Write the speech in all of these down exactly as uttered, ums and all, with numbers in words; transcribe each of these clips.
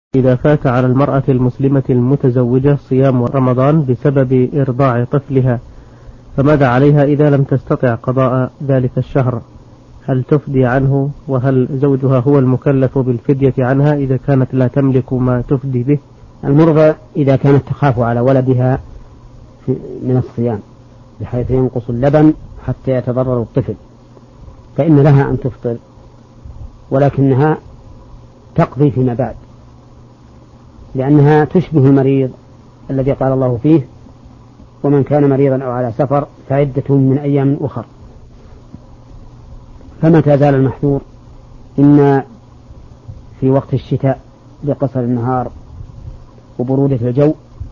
إذا فات على المرأة المسلمة المتزوجة صيام رمضان بسبب إرضاع طفلها، فماذا عليها إذا لم تستطع قضاء ذلك الشهر؟ هل تفدي عنه؟ وهل زوجها هو المكلف بالفدية عنها إذا كانت لا تملك ما تفدي به؟ المرضى إذا كانت تخاف على ولدها من الصيام بحيث ينقص اللبن حتى يتضرر الطفل فإن لها أن تفطر، ولكنها تقضي فيما بعد، لأنها تشبه المريض الذي قال الله فيه: ومن كان مريضا أو على سفر فعدة من أيام أخر. فمتى زال المحذور إن في وقت الشتاء بقصر النهار وبرودة الجو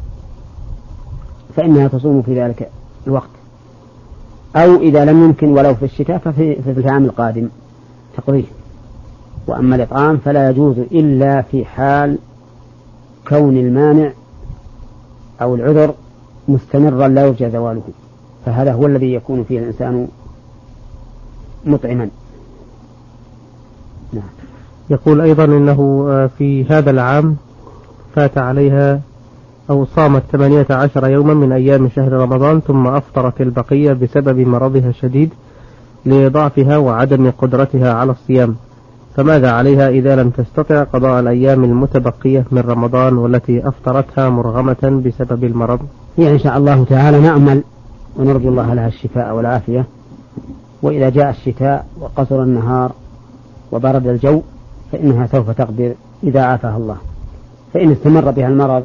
فإنها تصوم في ذلك الوقت، أو إذا لم يمكن ولو في الشتاء ففي في العام القادم تقضيه. وأما الإطعام فلا يجوز إلا في حال كون المانع أو العذر مستمرا لا يرجى زواله، فهذا هو الذي يكون فيه الإنسان مطعما. نعم. يقول أيضا إنه في هذا العام فات عليها أو صامت ثمانية عشر يوما من أيام شهر رمضان ثم أفطرت البقية بسبب مرضها الشديد لضعفها وعدم قدرتها على الصيام، فماذا عليها إذا لم تستطع قضاء الأيام المتبقية من رمضان والتي أفطرتها مرغمة بسبب المرض؟ هي إن شاء الله تعالى نأمل ونرجو الله لها الشفاء والعافية، وإذا جاء الشتاء وقصر النهار وبرد الجو فإنها سوف تقدر إذا عافاها الله. فإن استمر بها المرض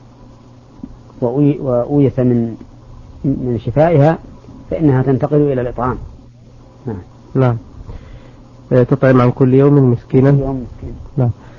وأويس من من شفائها فإنها تنتقل إلى الإطعام. نعم. نعم. تطعم عن كل يوم مسكينا. يوم مسكين. نعم.